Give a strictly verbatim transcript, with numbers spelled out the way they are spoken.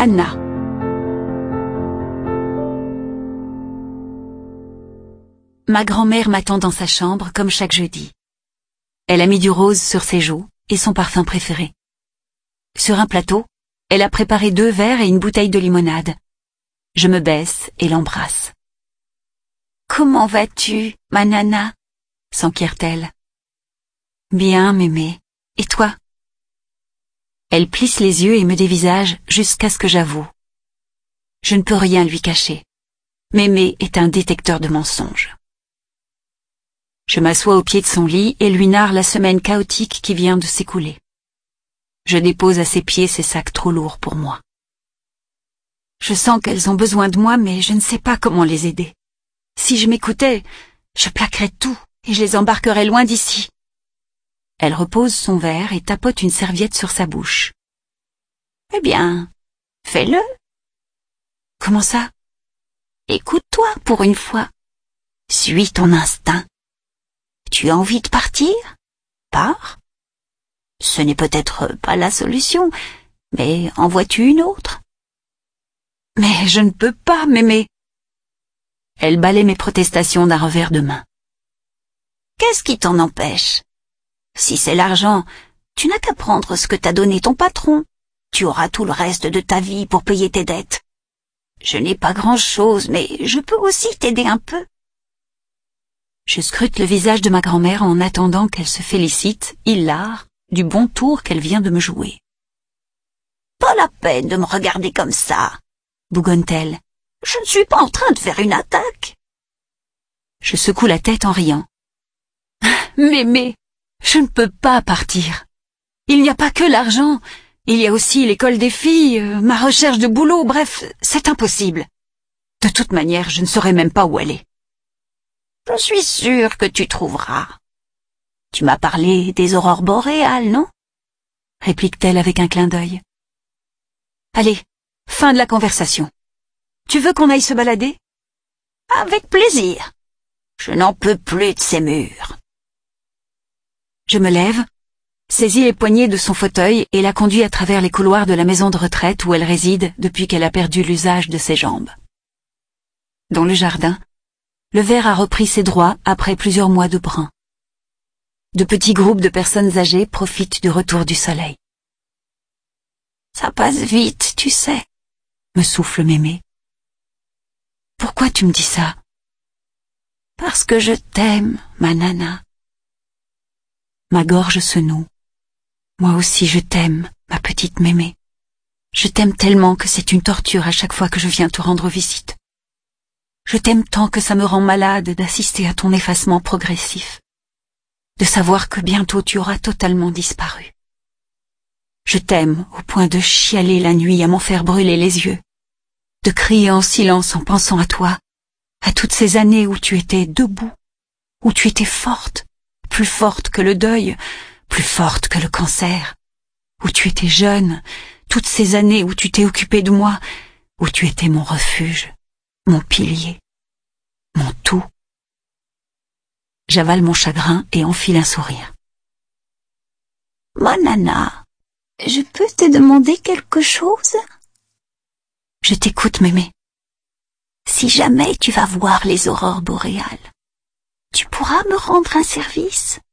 Anna. Ma grand-mère m'attend dans sa chambre comme chaque jeudi. Elle a mis du rose sur ses joues et son parfum préféré. Sur un plateau, elle a préparé deux verres et une bouteille de limonade. Je me baisse et l'embrasse. « Comment vas-tu, ma nana ?» s'enquiert-elle. « Bien, mémé. Et toi ?» Elle plisse les yeux et me dévisage jusqu'à ce que j'avoue. Je ne peux rien lui cacher. Mémé est un détecteur de mensonges. Je m'assois au pied de son lit et lui narre la semaine chaotique qui vient de s'écouler. Je dépose à ses pieds ces sacs trop lourds pour moi. Je sens qu'elles ont besoin de moi, mais je ne sais pas comment les aider. Si je m'écoutais, je plaquerais tout et je les embarquerais loin d'ici. Elle repose son verre et tapote une serviette sur sa bouche. Eh bien, fais-le. Comment ça? Écoute-toi pour une fois. Suis ton instinct. Tu as envie de partir? Pars. Ce n'est peut-être pas la solution, mais en vois-tu une autre? Mais je ne peux pas, mémé. Elle balaie mes protestations d'un revers de main. Qu'est-ce qui t'en empêche? Si c'est l'argent, tu n'as qu'à prendre ce que t'a donné ton patron. Tu auras tout le reste de ta vie pour payer tes dettes. Je n'ai pas grand-chose, mais je peux aussi t'aider un peu. Je scrute le visage de ma grand-mère en attendant qu'elle se félicite, hilare, du bon tour qu'elle vient de me jouer. Pas la peine de me regarder comme ça, bougonne-t-elle. Je ne suis pas en train de faire une attaque. Je secoue la tête en riant. Mémé, je ne peux pas partir. Il n'y a pas que l'argent. Il y a aussi l'école des filles, euh, ma recherche de boulot, bref, c'est impossible. De toute manière, je ne saurais même pas où aller. Je suis sûre que tu trouveras. Tu m'as parlé des aurores boréales, non? Réplique-t-elle avec un clin d'œil. Allez, fin de la conversation. Tu veux qu'on aille se balader? Avec plaisir. Je n'en peux plus de ces murs. Je me lève, saisis les poignées de son fauteuil et la conduis à travers les couloirs de la maison de retraite où elle réside depuis qu'elle a perdu l'usage de ses jambes. Dans le jardin, le verre a repris ses droits après plusieurs mois de brun. De petits groupes de personnes âgées profitent du retour du soleil. Ça passe vite, tu sais, me souffle mémé. Pourquoi tu me dis ça? Parce que je t'aime, ma nana. Ma gorge se noue. Moi aussi je t'aime, ma petite mémé. Je t'aime tellement que c'est une torture à chaque fois que je viens te rendre visite. Je t'aime tant que ça me rend malade d'assister à ton effacement progressif, de savoir que bientôt tu auras totalement disparu. Je t'aime au point de chialer la nuit à m'en faire brûler les yeux, de crier en silence en pensant à toi, à toutes ces années où tu étais debout, où tu étais forte, plus forte que le deuil, plus forte que le cancer, où tu étais jeune, toutes ces années où tu t'es occupée de moi, où tu étais mon refuge, mon pilier, mon tout. J'avale mon chagrin et enfile un sourire. Mon nana, je peux te demander quelque chose? Je t'écoute, mémé. Si jamais tu vas voir les aurores boréales, tu pourras me rendre un service?